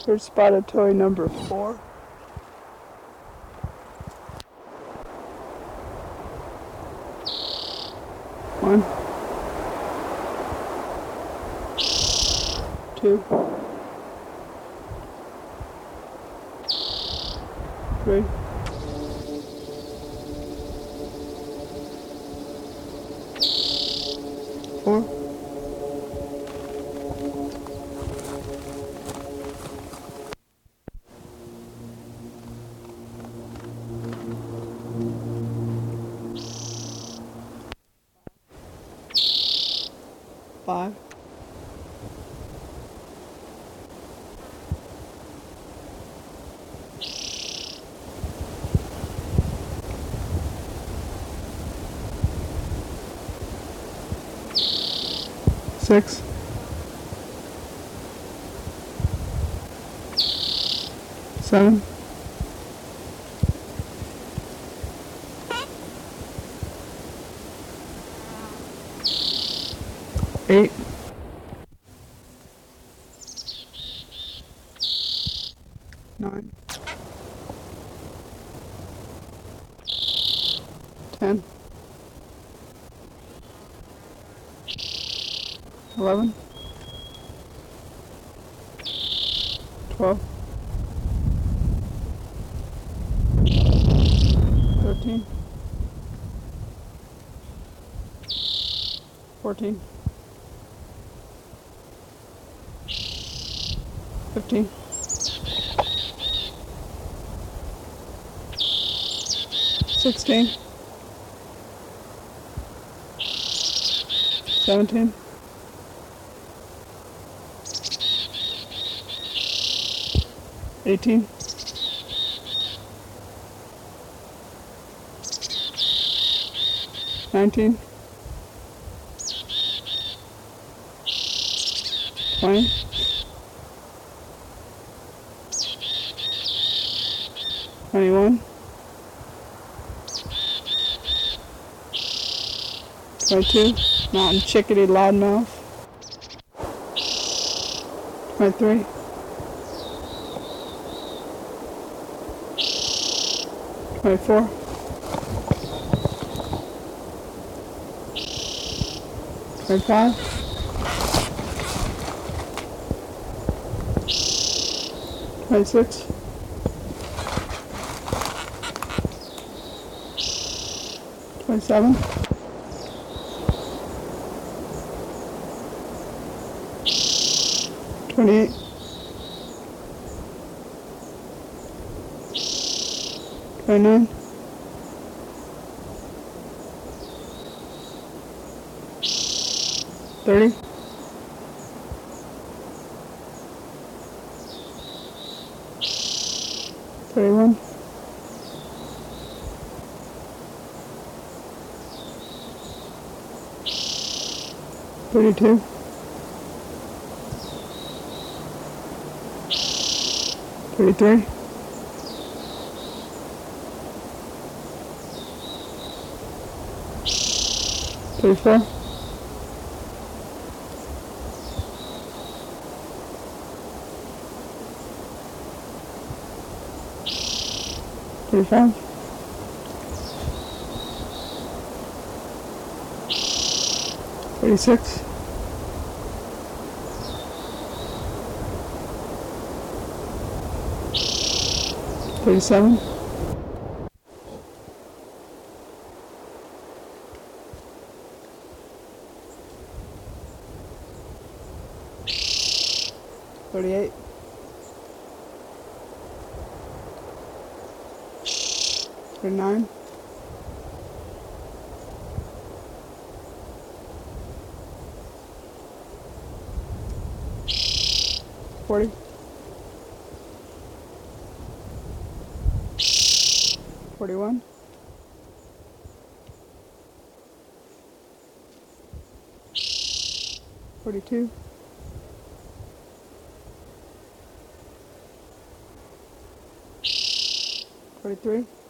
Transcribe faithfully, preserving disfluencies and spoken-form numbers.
Here's spotted toy number four. One, two, three, four, five, six, seven, eight, nine, ten, eleven, twelve, thirteen, fourteen, fifteen, sixteen, seventeen, eighteen, nineteen, twenty, twenty-one, twenty-two, mountain chickadee loudmouth, twenty-three, twenty-four, twenty-five, twenty-six, twenty-seven, twenty-eight, twenty-nine, thirty, thirty-one, thirty-two, thirty-three, thirty-four, thirty-five, thirty-six, thirty-seven, thirty-eight, thirty-nine, forty, forty-one, forty-two, forty-three,